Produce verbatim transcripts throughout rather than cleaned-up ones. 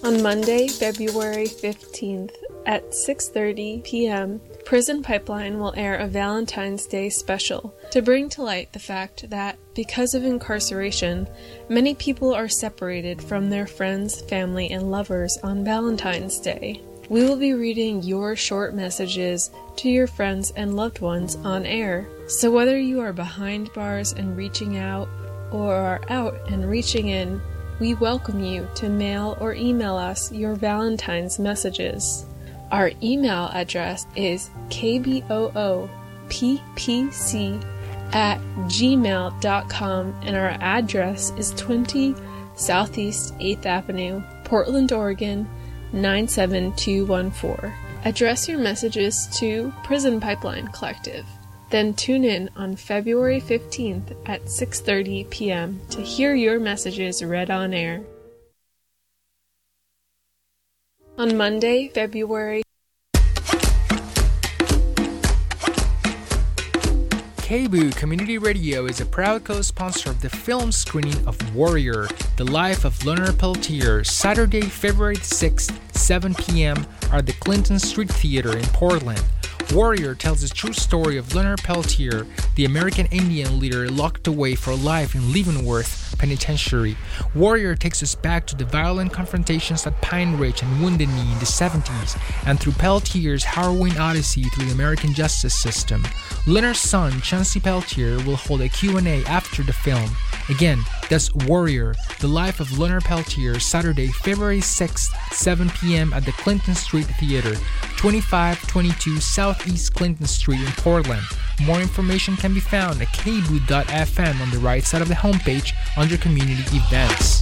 On Monday, February fifteenth at six thirty p.m., Prison Pipeline will air a Valentine's Day special to bring to light the fact that, because of incarceration, many people are separated from their friends, family, and lovers on Valentine's Day. We will be reading your short messages to your friends and loved ones on air. So whether you are behind bars and reaching out, or are out and reaching in, we welcome you to mail or email us your Valentine's messages. Our email address is k b o o p p c at gmail dot com and our address is twenty Southeast eighth Avenue, Portland, Oregon nine seven two one four. Address your messages to Prison Pipeline Collective. Then tune in on February fifteenth at six thirty p.m. to hear your messages read on air. On Monday, February K B O O Community Radio is a proud co-sponsor of the film screening of Warrior, The Life of Leonard Peltier, Saturday, February sixth, seven p.m. at the Clinton Street Theater in Portland. Warrior tells the true story of Leonard Peltier, the American Indian leader locked away for life in Leavenworth Penitentiary. Warrior takes us back to the violent confrontations at Pine Ridge and Wounded Knee in the seventies, and through Peltier's harrowing odyssey through the American justice system. Leonard's son, Chauncey Peltier, will hold a Q and A after the film. Again, that's Warrior, The Life of Leonard Peltier, Saturday, February sixth, seven p.m. at the Clinton Street Theater, twenty-five twenty-two Southeast Clinton Street in Portland. More information can be found at k b o o dot f m on the right side of the homepage under Community Events.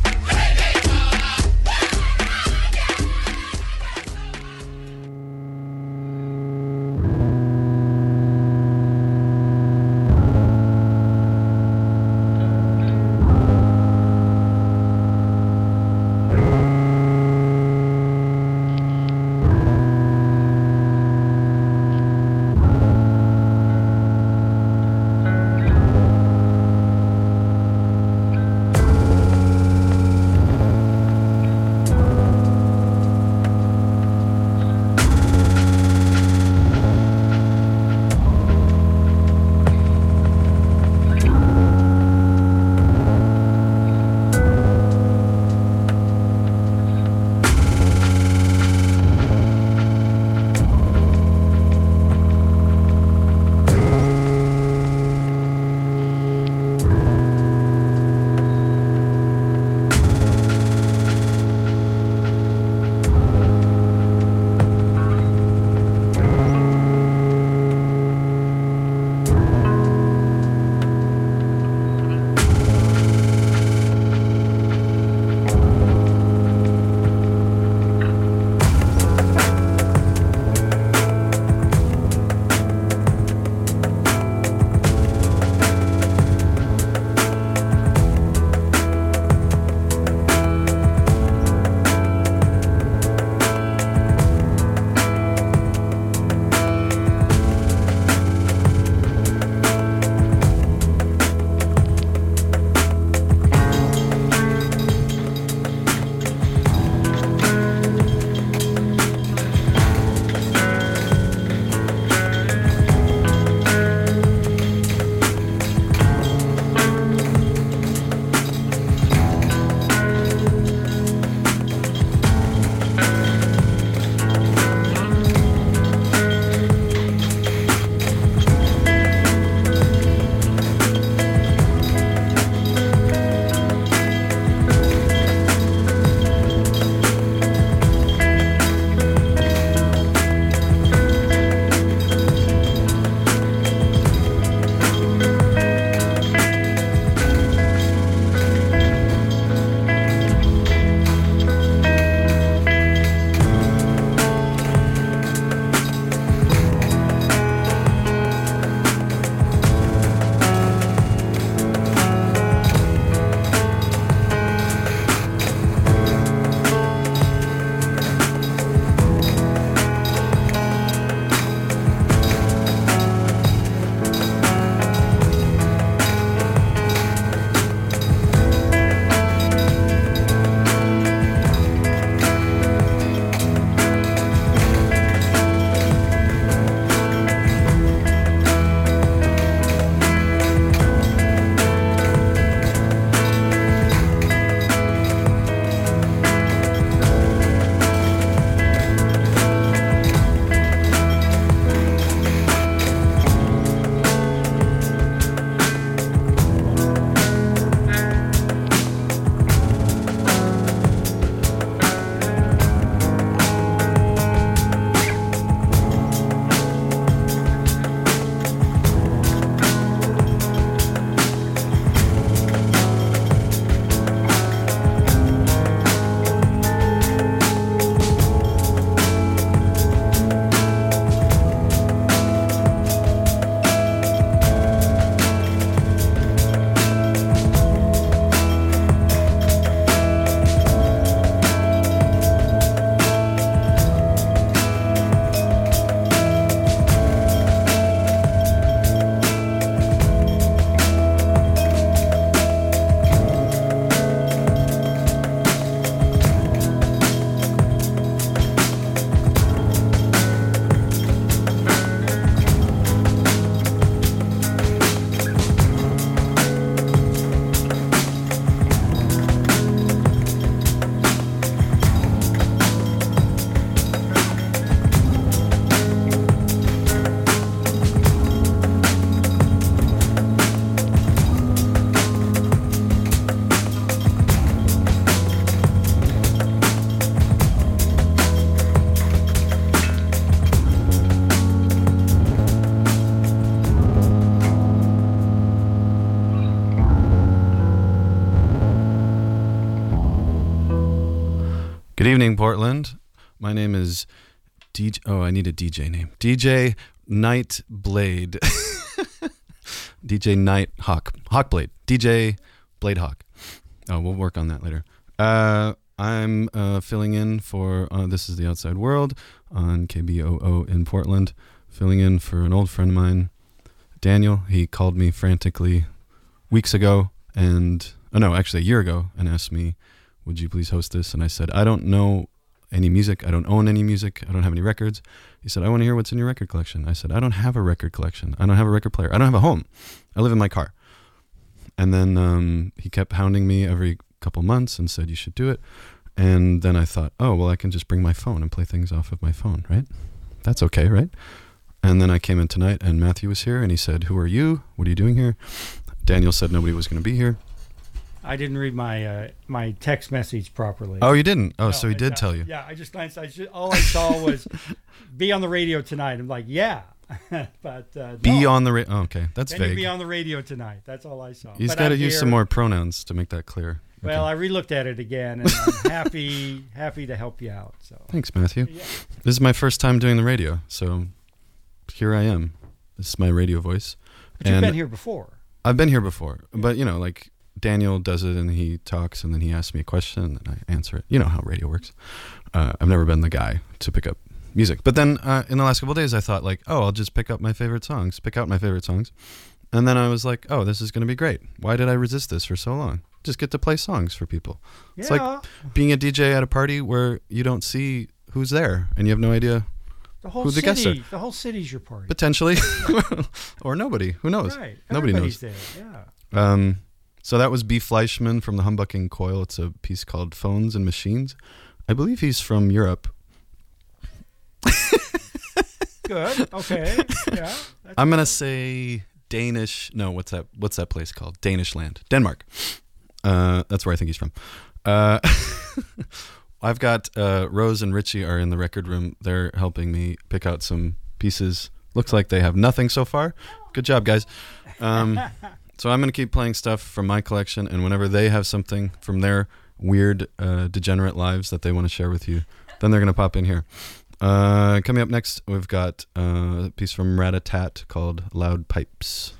Good evening, Portland. My name is D J. Oh, I need a D J name. D J Nightblade. D J Night Hawk. Hawkblade. D J Blade Hawk. Oh, we'll work on that later. Uh, I'm uh, filling in for uh, This is the Outside World on K B O O in Portland. Filling in for an old friend of mine, Daniel. He called me frantically weeks ago, and oh no, actually a year ago, and asked me, would you please host this? And I said, I don't know any music. I don't own any music. I don't have any records. He said, I want to hear what's in your record collection. I said, I don't have a record collection. I don't have a record player. I don't have a home. I live in my car. And then um, he kept hounding me every couple months and said, you should do it. And then I thought, oh, well, I can just bring my phone and play things off of my phone, right? That's okay, right? And then I came in tonight, and Matthew was here, and he said, who are you? What are you doing here? Daniel said nobody was going to be here. I didn't read my uh, my text message properly. Oh, you didn't? Oh, no, so he I, did I, tell you. Yeah, I just glanced. I just, all I saw was be on the radio tonight. I'm like, yeah. but uh, Be no. on the radio. Oh, okay, that's Can vague. you be on the radio tonight? That's all I saw. He's But got to I'm use here. some more pronouns to make that clear. Well, Okay. I relooked at it again, and I'm happy happy to help you out. So Thanks, Matthew. Yeah. This is my first time doing the radio, so here I am. This is my radio voice. But you've And been here before. I've been here before, but you know, like Daniel does it, and he talks, and then he asks me a question, and I answer it. You know how radio works. Uh, I've never been the guy to pick up music, but then uh, in the last couple of days, I thought like, oh, I'll just pick up my favorite songs, pick out my favorite songs, and then I was like, oh, this is going to be great. Why did I resist this for so long? Just get to play songs for people. Yeah. It's like being a D J at a party where you don't see who's there, and you have no idea. The whole Who the city. guests are. The whole city's your party. Potentially, or nobody. Who knows? Right. Nobody Everybody's knows. there. Yeah. Um, so that was B. Fleischman from the Humbucking Coil. It's a piece called Phones and Machines. I believe he's from Europe. Good. Okay. Yeah. That's I'm gonna say Danish. No, what's that? What's that place called? Danish land, Denmark. Uh, that's where I think he's from. Uh, I've got uh, Rose and Richie are in the record room. They're helping me pick out some pieces. Looks like they have nothing so far. Good job, guys. Um, so I'm gonna keep playing stuff from my collection, and whenever they have something from their weird, uh, degenerate lives that they want to share with you, then they're gonna pop in here. Uh, coming up next, we've got uh, a piece from Rat-a-Tat called Loud Pipes.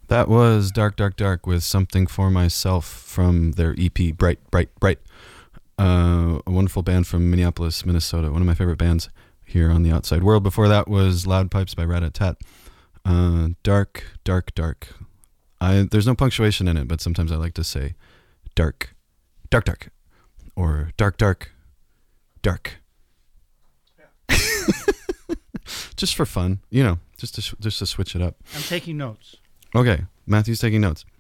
That was Dark, Dark, Dark with Something for Myself from their E P, Bright, Bright, Bright. Uh, a wonderful band from Minneapolis, Minnesota. One of my favorite bands here on the outside world. Before that was Loud Pipes by Rat-a-Tat. Uh, dark, dark, dark. I, there's no punctuation in it, but sometimes I like to say dark, dark, dark, or dark, dark, dark. Yeah. Just for fun, you know, just to just to switch it up. I'm taking notes. Okay, Matthew's taking notes.